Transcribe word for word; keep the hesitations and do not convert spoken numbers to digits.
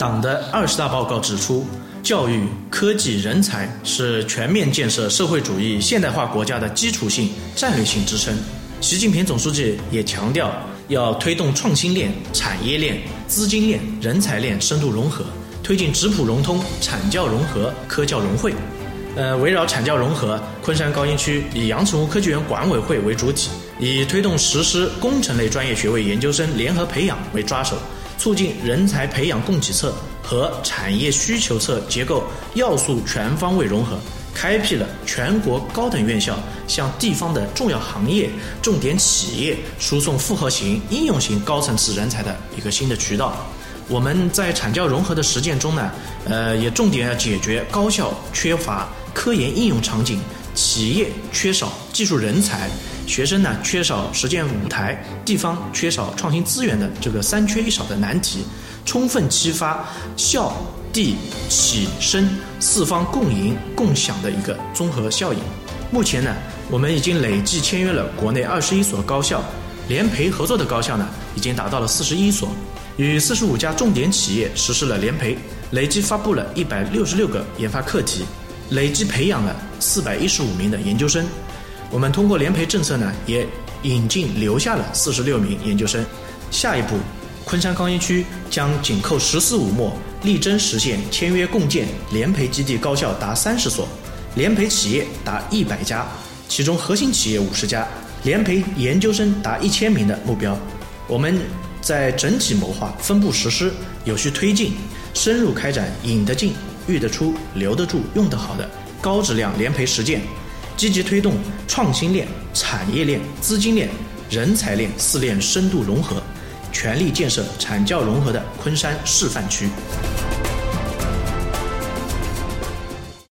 党的二十大报告指出，教育、科技、人才是全面建设社会主义现代化国家的基础性、战略性支撑。习近平总书记也强调，要推动创新链、产业链、资金链、人才链深度融合，推进质朴融通、产教融合、科教融汇。呃，围绕产教融合，昆山高新区以阳澄湖科技园管委会为主体，以推动实施工程类专业学位研究生联合培养为抓手，促进人才培养供给侧和产业需求侧结构要素全方位融合，开辟了全国高等院校向地方的重要行业、重点企业输送复合型、应用型高层次人才的一个新的渠道。我们在产教融合的实践中呢，呃，也重点要解决高校缺乏科研应用场景、企业缺少技术人才、学生呢缺少实践舞台、地方缺少创新资源的这个三缺一少的难题，充分激发校、地、企、生四方共赢共享的一个综合效应。目前呢，我们已经累计签约了国内二十一所高校，联培合作的高校呢已经达到了四十一所，与四十五家重点企业实施了联培，累计发布了一百六十六个研发课题，累计培养了四百一十五名的研究生。我们通过联培政策呢，也引进留下了四十六名研究生。下一步，昆山高新区将紧扣十四五末，力争实现签约共建联培基地高校达三十所，联培企业达一百家，其中核心企业五十家，联培研究生达一千名的目标。我们在整体谋划、分步实施、有序推进，深入开展引得进、育得出、留得住、用得好的高质量联培实践，积极推动创新链、产业链、资金链、人才链四链深度融合，全力建设产教融合的昆山示范区。